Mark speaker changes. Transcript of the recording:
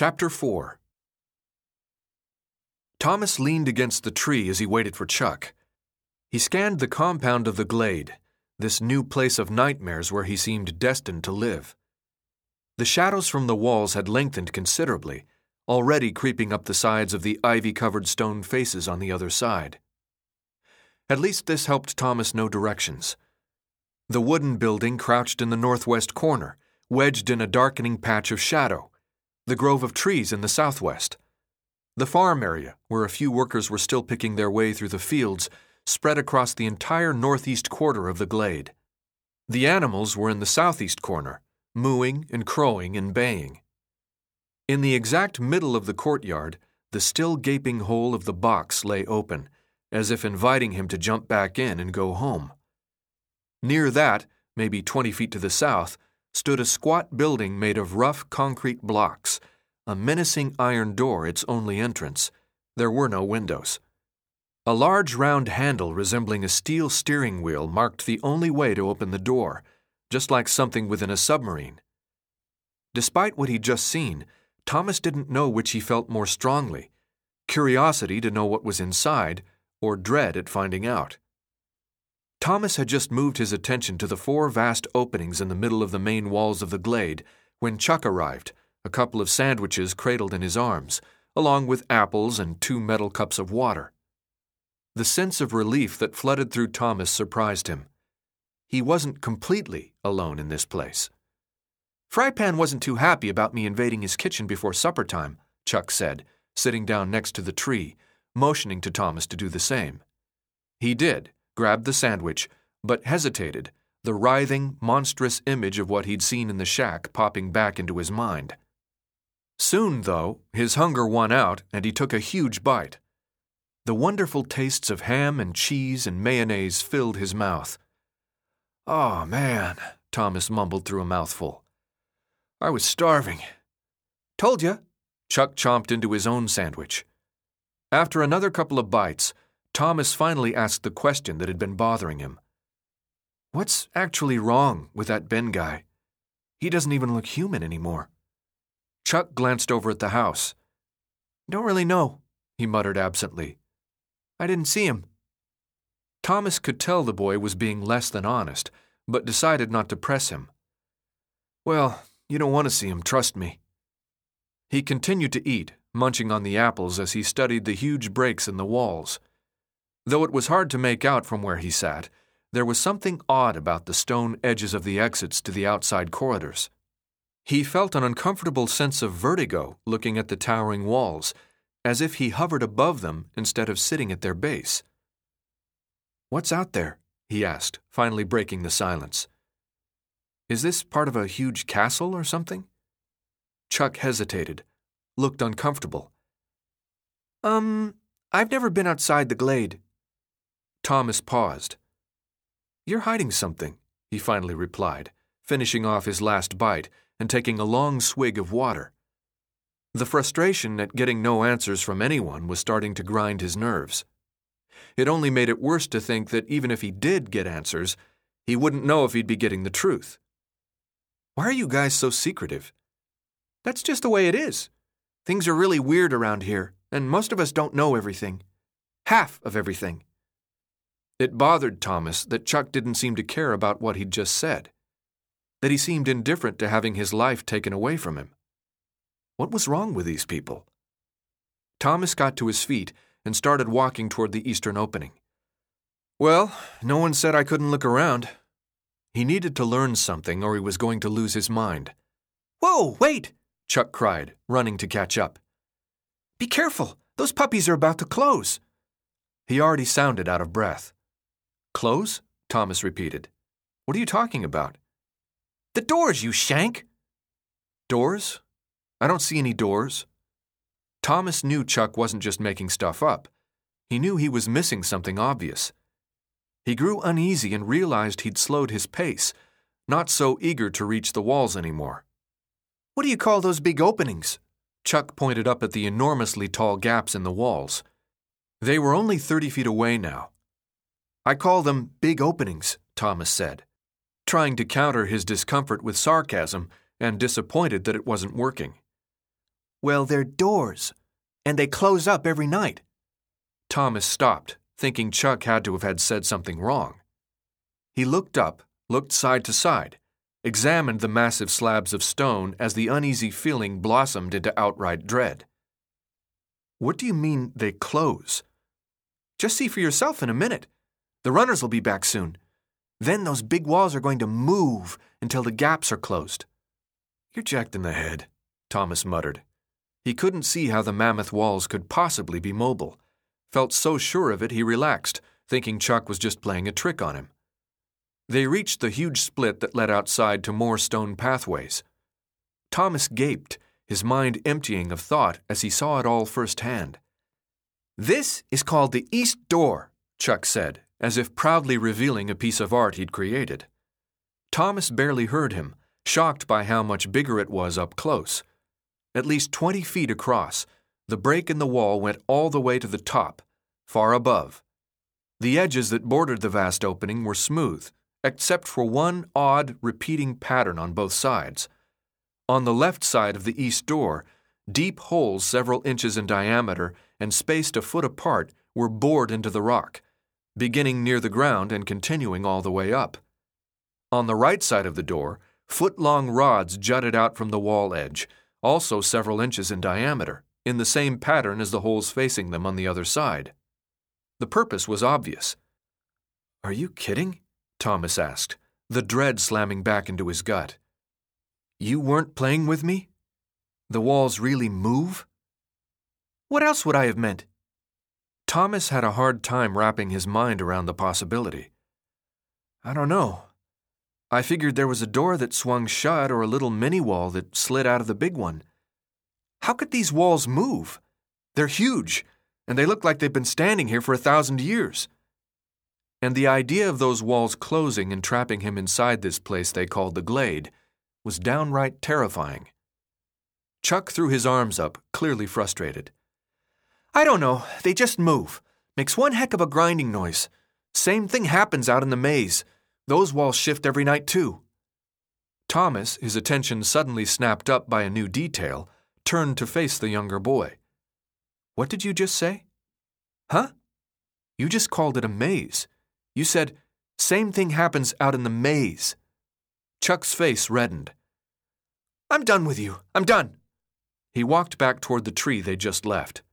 Speaker 1: Chapter 4. Thomas leaned against the tree as he waited for Chuck. He scanned the compound of the glade, this new place of nightmares where he seemed destined to live. The shadows from the walls had lengthened considerably, already creeping up the sides of the ivy-covered stone faces on the other side. At least this helped Thomas know directions. The wooden building crouched in the northwest corner, wedged in a darkening patch of shadow, the grove of trees in the southwest. The farm area, where a few workers were still picking their way through the fields, spread across the entire northeast quarter of the glade. The animals were in the southeast corner, mooing and crowing and baying. In the exact middle of the courtyard, the still gaping hole of the box lay open, as if inviting him to jump back in and go home. Near that, maybe 20 feet to the south, stood a squat building made of rough concrete blocks, a menacing iron door its only entrance. There were no windows. A large round handle resembling a steel steering wheel marked the only way to open the door, just like something within a submarine. Despite what he'd just seen, Thomas didn't know which he felt more strongly: curiosity to know what was inside, or dread at finding out. Thomas had just moved his attention to the 4 vast openings in the middle of the main walls of the glade when Chuck arrived, a couple of sandwiches cradled in his arms, along with apples and 2 metal cups of water. The sense of relief that flooded through Thomas surprised him. He wasn't completely alone in this place. "Frypan wasn't too happy about me invading his kitchen before supper time," Chuck said, sitting down next to the tree, motioning to Thomas to do the same. He did, grabbed the sandwich, but hesitated, the writhing, monstrous image of what he'd seen in the shack popping back into his mind. Soon, though, his hunger won out and he took a huge bite. The wonderful tastes of ham and cheese and mayonnaise filled his mouth. "Oh, man," Thomas mumbled through a mouthful. "I was starving." "Told ya." Chuck chomped into his own sandwich. After another couple of bites, Thomas finally asked the question that had been bothering him. "What's actually wrong with that Ben guy? He doesn't even look human anymore." Chuck glanced over at the house. "Don't really know," he muttered absently. "I didn't see him." Thomas could tell the boy was being less than honest, but decided not to press him. "Well, you don't want to see him, trust me." He continued to eat, munching on the apples as he studied the huge breaks in the walls. Though it was hard to make out from where he sat, there was something odd about the stone edges of the exits to the outside corridors. He felt an uncomfortable sense of vertigo looking at the towering walls, as if he hovered above them instead of sitting at their base. "What's out there?" he asked, finally breaking the silence. "Is this part of a huge castle or something?" Chuck hesitated, looked uncomfortable. I've never been outside the glade." Thomas paused. "You're hiding something," he finally replied, finishing off his last bite and taking a long swig of water. The frustration at getting no answers from anyone was starting to grind his nerves. It only made it worse to think that even if he did get answers, he wouldn't know if he'd be getting the truth. "Why are you guys so secretive?" "That's just the way it is. Things are really weird around here, and most of us don't know everything. Half of everything." It bothered Thomas that Chuck didn't seem to care about what he'd just said, that he seemed indifferent to having his life taken away from him. What was wrong with these people? Thomas got to his feet and started walking toward the eastern opening. "Well, no one said I couldn't look around." He needed to learn something or he was going to lose his mind. "Whoa, wait!" Chuck cried, running to catch up. "Be careful! Those puppies are about to close." He already sounded out of breath. "Close?" Thomas repeated. "What are you talking about?" "The doors, you shank!" "Doors? I don't see any doors." Thomas knew Chuck wasn't just making stuff up. He knew he was missing something obvious. He grew uneasy and realized he'd slowed his pace, not so eager to reach the walls anymore. "What do you call those big openings?" Chuck pointed up at the enormously tall gaps in the walls. They were only 30 feet away now. "I call them big openings," Thomas said, trying to counter his discomfort with sarcasm and disappointed that it wasn't working.
Speaker 2: Well, they're doors, and they close up every night.
Speaker 1: Thomas stopped, thinking Chuck had to have had said something wrong. He looked up, looked side to side, examined the massive slabs of stone as the uneasy feeling blossomed into outright dread. What do you mean they close?
Speaker 2: Just see for yourself in a minute. The runners will be back soon. Then those big walls are going to move until the gaps are closed.
Speaker 1: You're jacked in the head, Thomas muttered. He couldn't see how the mammoth walls could possibly be mobile. Felt so sure of it he relaxed, thinking Chuck was just playing a trick on him. They reached the huge split that led outside to more stone pathways. Thomas gaped, his mind emptying of thought as he saw it all firsthand.
Speaker 2: This is called the East Door,
Speaker 1: Chuck said, as if proudly revealing a piece of art he'd created. Thomas barely heard him, shocked by how much bigger it was up close. At least 20 feet across, the break in the wall went all the way to the top, far above. The edges that bordered the vast opening were smooth, except for one odd, repeating pattern on both sides. On the left side of the east door, deep holes several inches in diameter and spaced a foot apart were bored into the rock, beginning near the ground and continuing all the way up. On the right side of the door, foot-long rods jutted out from the wall edge, also several inches in diameter, in the same pattern as the holes facing them on the other side. The purpose was obvious. Are you kidding? Thomas asked, the dread slamming back into his gut. You weren't playing with me? The walls really move?
Speaker 2: What else would I have meant?
Speaker 1: Thomas had a hard time wrapping his mind around the possibility.
Speaker 2: I don't know. I figured there was a door that swung shut or a little mini-wall that slid out of the big one. How could these walls move? They're huge, and they look like they've been standing here for 1,000 years.
Speaker 1: And the idea of those walls closing and trapping him inside this place they called the Glade was downright terrifying. Chuck threw his arms up, clearly frustrated.
Speaker 2: I don't know. They just move. Makes one heck of a grinding noise. Same thing happens out in the maze. Those walls shift every night, too.
Speaker 1: Thomas, his attention suddenly snapped up by a new detail, turned to face the younger boy. What did you just say?
Speaker 2: Huh?
Speaker 1: You just called it a maze. You said, same thing happens out in the maze. Chuck's face reddened.
Speaker 2: I'm done with you. I'm done.
Speaker 1: He walked back toward the tree they just left.